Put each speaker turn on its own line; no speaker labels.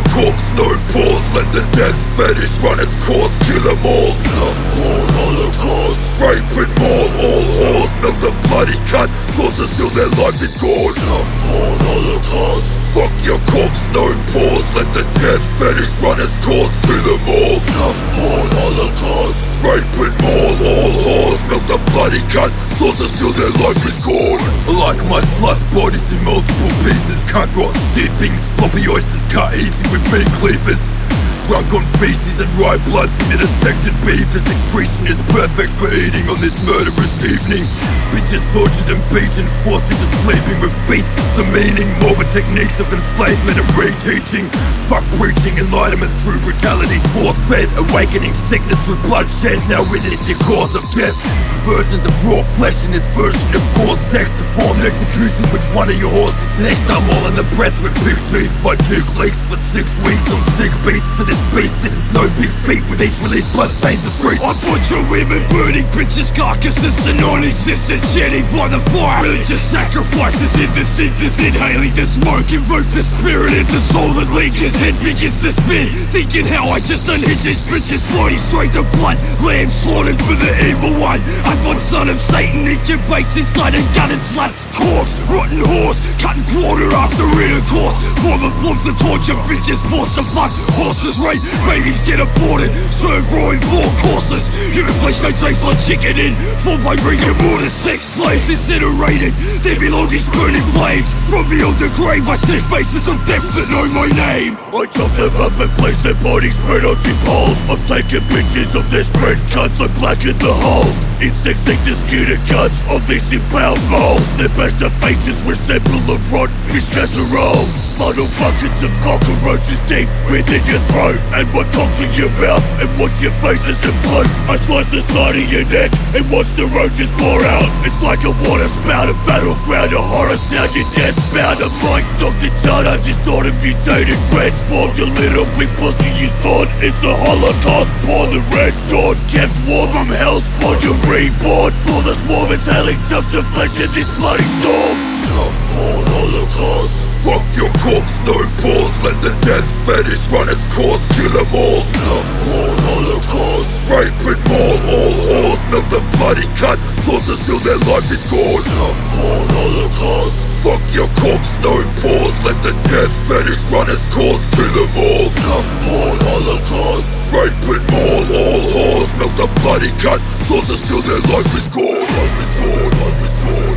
corpse, no pause. Let the death fetish run its course. Kill them all. Snuff porn, holocaust. Rape and maul, all whores. Milk the bloody cut, sources till their life is gone. Snuff porn, holocaust. Fuck your corpse, no pause. Let the death fetish run its course. Kill them all. Snuff porn, holocaust. Rape and maul, all whores. Milk the bloody cut, sources till their life is gone. Like my slut bodies in multiple pieces. Cut rot sipping, sloppy oysters cut easy with meat cleavers. Drunk on feces and rye blood from intersected beavers. Excretion is perfect for eating on this murderous evening. Bitches tortured and beaten, forced into sleeping with beasts the meaning. Morbid techniques of enslavement and reteaching. Fuck preaching, enlightenment through brutality's force-fed. Awakening sickness through bloodshed. Now witness your cause of death. Versions of raw flesh in this version of coarse sex. Deformed execution, which one of your horses next? I'm all in the press with big teeth. My dick leaks for 6 weeks on sick beats. For this beast, this is no big feat. With each release, blood stains the streets.
I butcher women, burning bitches' carcasses to non-existence. Jetting by the fire, religious sacrifices in the synths. Inhaling the smoke, invoke the spirit in the soul that lingers. Head begins to spin, thinking how I just unhitch this bitch's body straight to blood. Lamb slaughtered for the evil one. Unborn son of Satan incubates inside a gutted slut's corpse. Rotten horse, cutting quarter after intercourse. Mama blobs the torture, bitches forced to fuck. Horses rape, babies get aborted. Serve raw in 4 courses. Human flesh don't taste like chicken in. Formed by rigor mortis. Sex slaves incinerated, their belongings burn in flames. From beyond the grave I see faces of death that know my name.
I chop them up and place their bodies spread on deep holes. I'm taking pictures of their spread cuts, I blacken the holes. Insects eat the skin and guts of these impound moles. Their best faces resemble a rotten fish casserole. Funnel buckets of cockroaches deep within your throat. And what comes in your mouth and watch your faces implode. I slice the side of your neck and watch the roaches pour out. It's like a water spout, a battleground, a horror sound. You're deathbound. I'm like Dr. John, I'm distorted, mutated, transformed. Your little big pussy is thought. It's a holocaust, born the red dawn. Kept warm, I'm hell spawned, you're reborn. For the swarm, exhaling chunks of flesh in this bloody storm. Snuff porn, holocaust. Fuck your corpse, no pause. Let the death fetish run its course. Kill them all. Snuff porn, holocaust. Rape and maul, all whores. Milk the bloody cut, sources till their life is gone. Snuff porn, holocaust. Fuck your corpse, no pause. Let the death fetish run its course. Kill them all. Snuff porn, holocaust. Rape and maul, all whores. Milk the bloody cut, sources till their life is gone. Life is gone, life is gone.